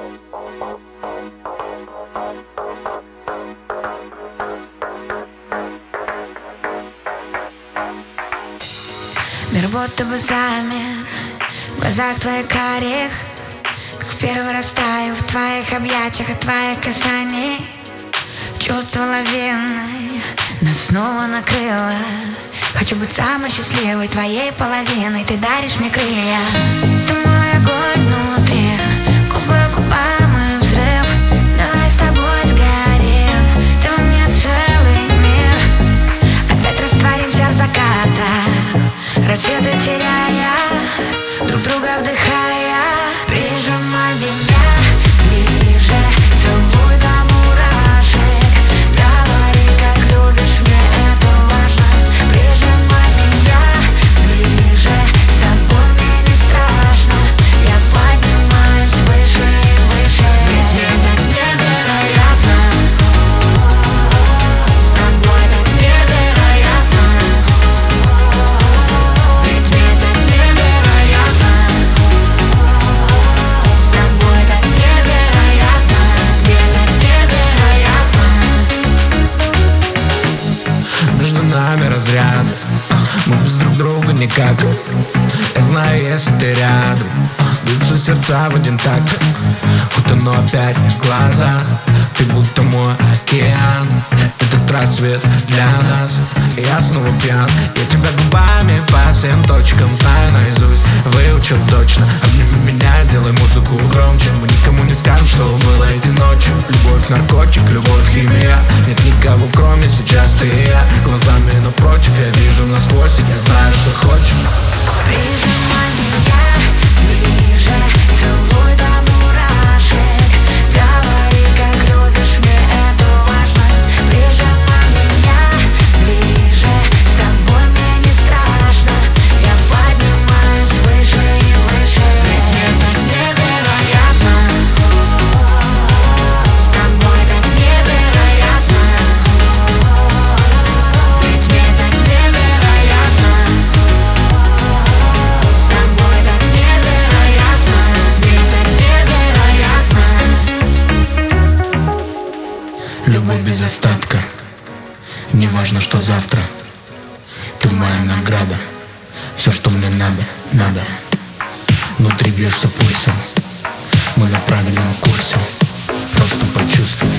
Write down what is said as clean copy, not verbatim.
Мир будто бы замер в глазах твоих карих, как в первый раз таю в твоих объятиях от твоих касаний. Чувство лавиной нас снова накрыло. Хочу быть самой счастливой твоей половиной. Ты даришь мне крылья. Ты мой огонь внутри, губы к губам и взрыв. Давай с тобой сгорим, ты во мне целый мир. Опять растворимся в закатах, рассветы теряя, друг друга вдыхая. Прижимай меня ближе, целуй до мурашек. Говори, как любишь, мне это важно. Прижимай меня ближе, с тобой мне не страшно. Я поднимаюсь выше и выше, ведь мне так невероятно. С тобой так невероятно. Ведь мне так невероятно. С тобой так невероятно. Мне так невероятно. Между нами разряд, мы без друг друга никак. Я знаю, если ты рядом, бьются сердца в один такт. Утону опять в глаза, ты будто мой океан. Этот рассвет для нас, и я снова пьян. Я тебя губами по всем точкам знаю наизусть, выучил точно. Обними меня, сделай музыку громче. Мы никому не скажем, что было этой ночью. Любовь, наркотик, любовь, химия. Нет никого, кроме сейчас ты и я. Глазами напротив, я вижу насквозь, и я знаю, что хочешь. Прижимай меня ближе, целуй до мурашек. Говори, как любишь, мне это важно. Прижимай меня ближе, с тобой мне не страшно. Я поднимаюсь выше и выше, ведь мне так невероятно. С тобой так невероятно. Ведь мне так невероятно. С тобой так невероятно. Мне так невероятно. Любовь без остатка, не важно, что завтра. Ты моя награда, все, что мне надо. Внутри бьешься пульсом, мы на правильном курсе. Просто почувствуй.